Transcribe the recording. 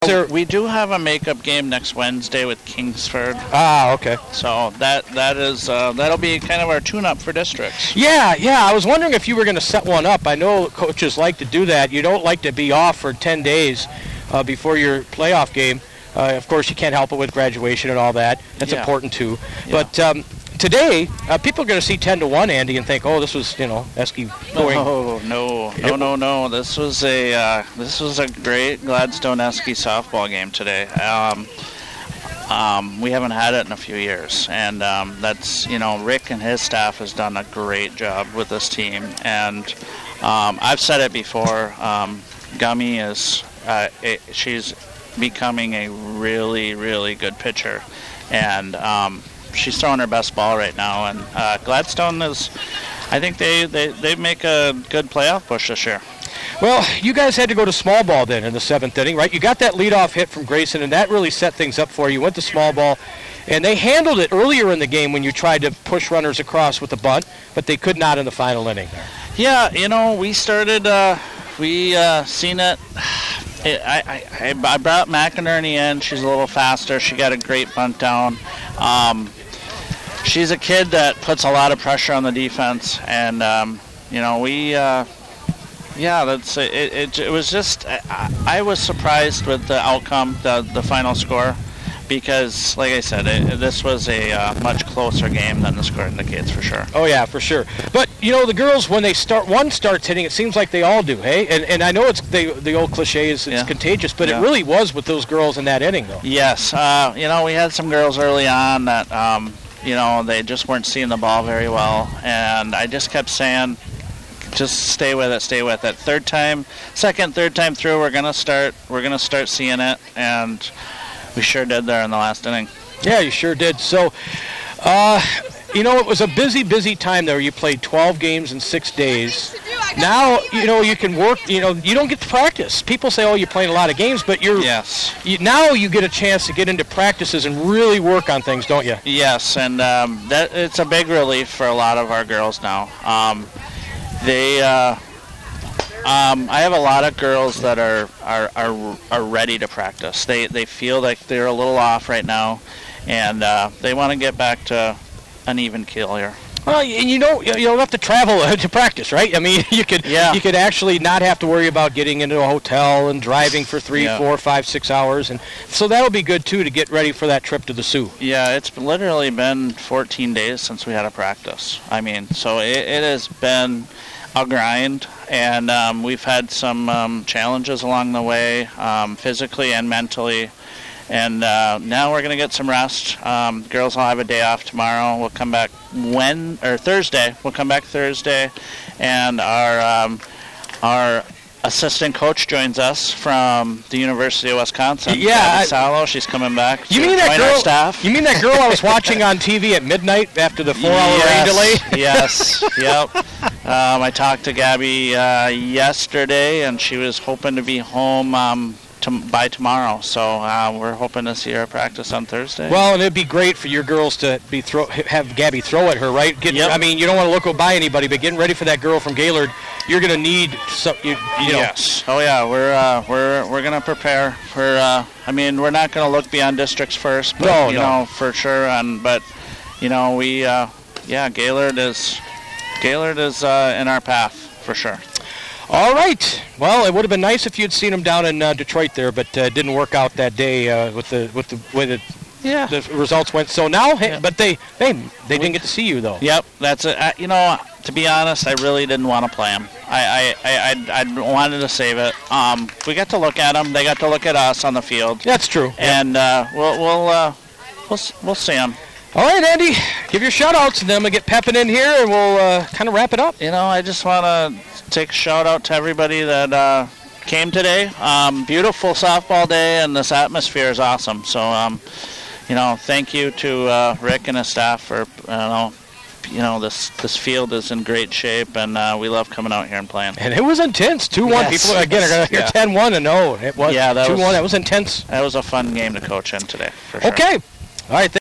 We do have a makeup game next Wednesday with Kingsford. Ah, okay. So that'll be kind of our tune-up for districts. Yeah. I was wondering if you were going to set one up. I know coaches like to do that. You don't like to be off for 10 days before your playoff game. Of course, you can't help it with graduation and all that. That's important too. Yeah. But today, people are going to see 10-1, Andy, and think, "Oh, this was, Eske going." No. This was a great Gladstone Eske softball game today. We haven't had it in a few years, and that's Rick and his staff has done a great job with this team. And I've said it before. Gummy is she's becoming a really, really good pitcher, and she's throwing her best ball right now. And Gladstone I think they make a good playoff push this year. Well, you guys had to go to small ball then in the 7th inning, right? You got that leadoff hit from Grayson, and that really set things up for you. You went to small ball, and they handled it earlier in the game when you tried to push runners across with the bunt, but they could not in the final inning. Yeah, we started, seen it. I brought McInerney in. She's a little faster. She got a great bunt down. She's a kid that puts a lot of pressure on the defense, and that's it. It was just I was surprised with the outcome, the final score, because, like I said, this was a much closer game than the score indicates, for sure. Oh yeah, for sure. But the girls, when one starts hitting, it seems like they all do, hey? And I know it's the old cliche is it's contagious, but it really was with those girls in that inning, though. Yes, we had some girls early on that they just weren't seeing the ball very well, and I just kept saying, just stay with it. Third time through, we're gonna start seeing it, and we sure did there in the last inning. Yeah, you sure did. So, it was a busy time there. You played 12 games in 6 days. Now, you can work. You don't get to practice. People say, "Oh, you're playing a lot of games," but now you get a chance to get into practices and really work on things, don't you? Yes, and that it's a big relief for a lot of our girls now. I have a lot of girls that are ready to practice. They feel like they're a little off right now, and they want to get back to an even keel here. Well, and you don't have to travel to practice, right? I mean, you could actually not have to worry about getting into a hotel and driving for 3, 4, 5, 6 hours, and so that'll be good too to get ready for that trip to the Sioux. Yeah, it's literally been 14 days since we had a practice. I mean, so it has been a grind, and we've had some challenges along the way, physically and mentally. And now we're going to get some rest. Girls will have a day off tomorrow. We'll come back Thursday. We'll come back Thursday, and our assistant coach joins us from the University of Wisconsin. Yeah, Salo. She's coming back. You mean that girl? Our staff. You mean that girl I was watching on TV at midnight after the 4-hour rain delay? Yes. Yep. I talked to Gabby yesterday, and she was hoping to be home by tomorrow, so we're hoping to see her practice on Thursday. Well, and it'd be great for your girls to have Gabby throw at her, right? I mean, you don't want to look by anybody, but getting ready for that girl from Gaylord, you're going to need some. Yes. Oh yeah, we're going to prepare for. I mean, we're not going to look beyond districts first, but no, for sure. But Gaylord is in our path for sure. All right. Well, it would have been nice if you'd seen them down in Detroit there, but it didn't work out that day with the way the results went. So now, but they didn't get to see you though. Yep, that's it. To be honest, I really didn't want to play them. I wanted to save it. We got to look at them. They got to look at us on the field. That's true. And we'll see them. All right, Andy, give your shout-outs, and then I'm going to get Pepin in here, and we'll kind of wrap it up. I just want to take a shout-out to everybody that came today. Beautiful softball day, and this atmosphere is awesome. So, thank you to Rick and his staff for, this field is in great shape, and we love coming out here and playing. And it was intense. 2-1. Yes. People, again, are going to hear 10-1, and no, it was 2-1. That was intense. That was a fun game to coach in today, for sure. Okay. All right.